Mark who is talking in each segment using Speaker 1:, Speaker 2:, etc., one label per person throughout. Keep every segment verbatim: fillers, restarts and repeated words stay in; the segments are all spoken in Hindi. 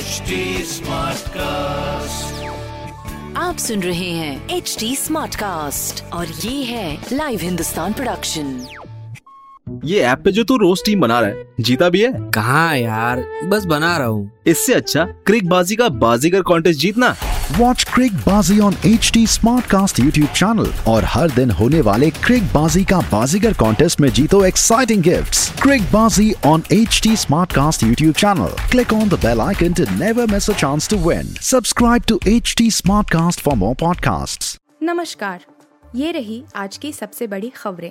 Speaker 1: एच डी स्मार्ट कास्ट,
Speaker 2: आप सुन रहे हैं एच डी स्मार्ट कास्ट और ये है लाइव हिंदुस्तान प्रोडक्शन।
Speaker 3: ये ऐप पे जो तू रोज टीम बना रहा है, जीता भी है?
Speaker 4: कहाँ यार, बस बना रहा हूँ।
Speaker 3: इससे अच्छा क्रिक बाजी का बाजीगर कॉन्टेस्ट जीतना।
Speaker 5: Watch Crick Bazi on H D Smartcast YouTube channel और हर दिन होने वाले क्रिक बाजी का बाजीगर कॉन्टेस्ट में जीतो exciting gifts. Crick Bazi on H D Smartcast YouTube channel. Click on the bell icon to never miss a chance to win. Subscribe to H D Smartcast for more podcasts.
Speaker 6: नमस्कार, ये रही आज की सबसे बड़ी खबरें।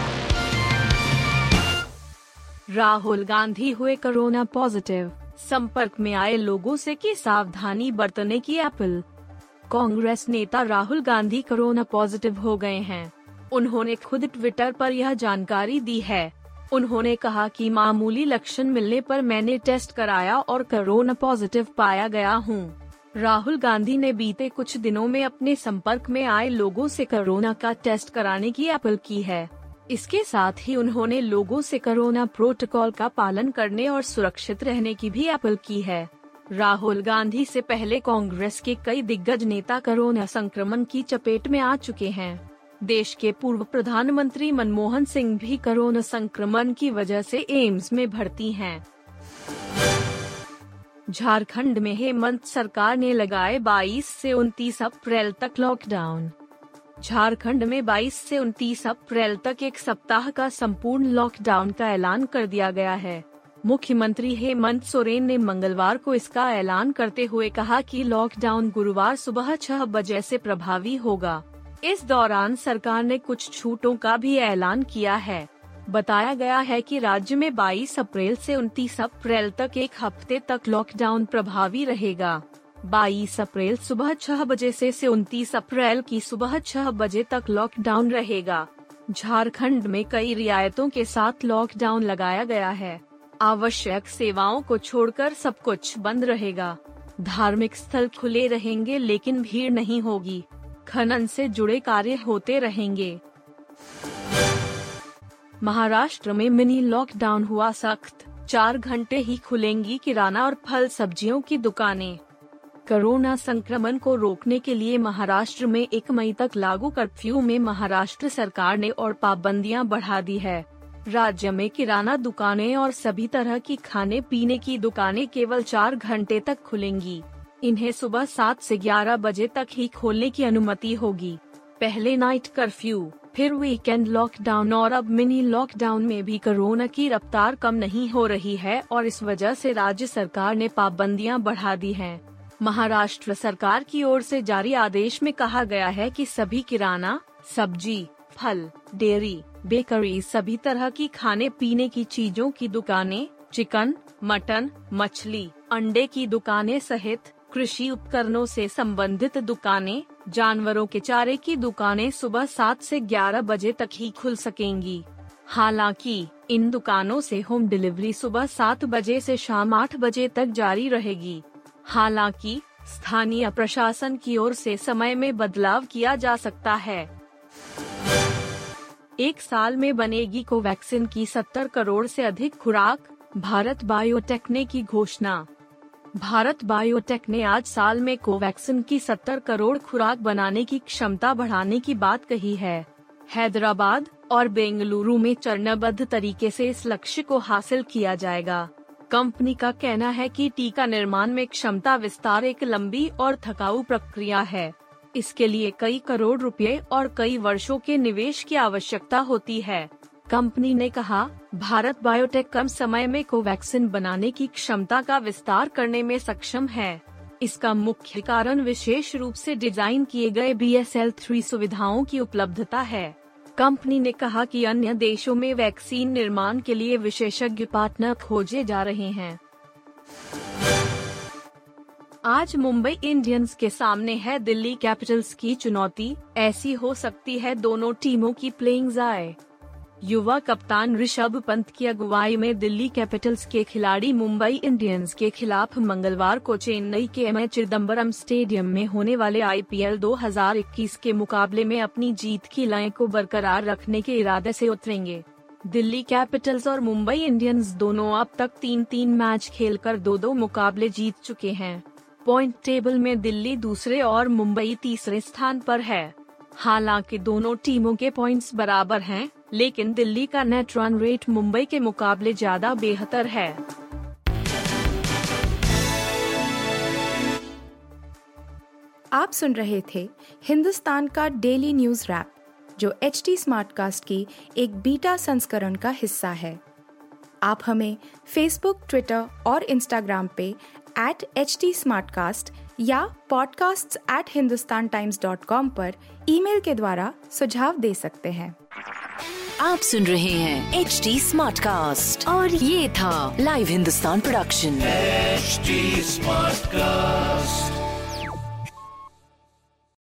Speaker 7: राहुल गांधी हुए कोरोना पॉजिटिव, संपर्क में आए लोगों से की सावधानी बरतने की अपील। कांग्रेस नेता राहुल गांधी कोरोना पॉजिटिव हो गए हैं। उन्होंने खुद ट्विटर पर यह जानकारी दी है। उन्होंने कहा कि मामूली लक्षण मिलने पर मैंने टेस्ट कराया और कोरोना पॉजिटिव पाया गया हूं। राहुल गांधी ने बीते कुछ दिनों में अपने संपर्क में आए लोगों से कोरोना का टेस्ट कराने की अपील की है। इसके साथ ही उन्होंने लोगों से कोरोना प्रोटोकॉल का पालन करने और सुरक्षित रहने की भी अपील की है। राहुल गांधी से पहले कांग्रेस के कई दिग्गज नेता कोरोना संक्रमण की चपेट में आ चुके हैं। देश के पूर्व प्रधानमंत्री मनमोहन सिंह भी कोरोना संक्रमण की वजह से एम्स में भर्ती हैं। झारखंड में हेमंत सरकार ने लगाए बाईस से उनतीस अप्रैल तक लॉकडाउन। झारखंड में बाईस से उनतीस अप्रैल तक एक सप्ताह का संपूर्ण लॉकडाउन का ऐलान कर दिया गया है। मुख्यमंत्री हेमंत सोरेन ने मंगलवार को इसका ऐलान करते हुए कहा कि लॉकडाउन गुरुवार सुबह छह बजे से प्रभावी होगा। इस दौरान सरकार ने कुछ छूटों का भी ऐलान किया है। बताया गया है कि राज्य में बाईस अप्रैल से उनतीस अप्रैल तक एक हफ्ते तक लॉकडाउन प्रभावी रहेगा। बाईस अप्रैल सुबह छह बजे से, से उनतीस अप्रैल की सुबह छह बजे तक लॉकडाउन रहेगा। झारखंड में कई रियायतों के साथ लॉकडाउन लगाया गया है। आवश्यक सेवाओं को छोड़कर सब कुछ बंद रहेगा। धार्मिक स्थल खुले रहेंगे लेकिन भीड़ नहीं होगी। खनन से जुड़े कार्य होते रहेंगे। महाराष्ट्र में मिनी लॉकडाउन हुआ सख्त, चार घंटे ही खुलेंगी किराना और फल सब्जियों की दुकानें। कोरोना संक्रमण को रोकने के लिए महाराष्ट्र में एक मई तक लागू कर्फ्यू में महाराष्ट्र सरकार ने और पाबंदियां बढ़ा दी है। राज्य में किराना दुकानें और सभी तरह की खाने पीने की दुकानें केवल चार घंटे तक खुलेंगी। इन्हें सुबह सात से ग्यारह बजे तक ही खोलने की अनुमति होगी। पहले नाइट कर्फ्यू, फिर वीकेंड लॉकडाउन और अब मिनी लॉकडाउन में भी कोरोना की रफ्तार कम नहीं हो रही है और इस वजह से राज्य सरकार ने पाबंदियां बढ़ा दी हैं। महाराष्ट्र सरकार की ओर से जारी आदेश में कहा गया है कि सभी किराना, सब्जी, फल, डेयरी, बेकरी, सभी तरह की खाने पीने की चीजों की दुकानें, चिकन, मटन, मछली, अंडे की दुकानें सहित कृषि उपकरणों से संबंधित दुकानें, जानवरों के चारे की दुकानें सुबह सात से ग्यारह बजे तक ही खुल सकेंगी। हालांकि इन दुकानों से होम डिलीवरी सुबह सात बजे से शाम आठ बजे तक जारी रहेगी। हालांकि स्थानीय प्रशासन की ओर से समय में बदलाव किया जा सकता है। एक साल में बनेगी कोवैक्सीन की सत्तर करोड़ से अधिक खुराक, भारत बायोटेक ने की घोषणा। भारत बायोटेक ने आज साल में कोवैक्सीन की सत्तर करोड़ खुराक बनाने की क्षमता बढ़ाने की बात कही है। हैदराबाद और बेंगलुरु में चरणबद्ध तरीके से इस लक्ष्य को हासिल किया जाएगा। कंपनी का कहना है कि टीका निर्माण में क्षमता विस्तार एक लंबी और थकाऊ प्रक्रिया है। इसके लिए कई करोड़ रुपए और कई वर्षों के निवेश की आवश्यकता होती है। कंपनी ने कहा, भारत बायोटेक कम समय में कोवैक्सीन बनाने की क्षमता का विस्तार करने में सक्षम है। इसका मुख्य कारण विशेष रूप से डिजाइन किए गए बी एस एल थ्री सुविधाओं की उपलब्धता है। कंपनी ने कहा कि अन्य देशों में वैक्सीन निर्माण के लिए विशेषज्ञ पार्टनर खोजे जा रहे हैं। आज मुंबई इंडियंस के सामने है दिल्ली कैपिटल्स की चुनौती, ऐसी हो सकती है दोनों टीमों की प्लेइंग ज़ाय। युवा कप्तान ऋषभ पंत की अगुवाई में दिल्ली कैपिटल्स के खिलाड़ी मुंबई इंडियंस के खिलाफ मंगलवार को चेन्नई के एम ए चिदम्बरम स्टेडियम में होने वाले आई पी एल दो हज़ार इक्कीस के मुकाबले में अपनी जीत की लय को बरकरार रखने के इरादे से उतरेंगे। दिल्ली कैपिटल्स और मुंबई इंडियंस दोनों अब तक तीन तीन मैच खेलकर दो दो मुकाबले जीत चुके हैं। पॉइंट टेबल में दिल्ली दूसरे और मुंबई तीसरे स्थान पर है। हालांकि दोनों टीमों के पॉइंट्स बराबर हैं, लेकिन दिल्ली का नेट रन रेट मुंबई के मुकाबले ज्यादा बेहतर है।
Speaker 6: आप सुन रहे थे हिंदुस्तान का डेली न्यूज रैप, जो एच टी स्मार्टकास्ट की एक बीटा संस्करण का हिस्सा है। आप हमें फेसबुक, ट्विटर और इंस्टाग्राम पे एट एच टी स्मार्टकास्ट या podcasts at Hindustan Times dot com पर ईमेल के द्वारा सुझाव दे सकते हैं।
Speaker 2: आप सुन रहे हैं एच टी स्मार्टकास्ट और ये था live Hindustan production.
Speaker 1: H T Smartcast.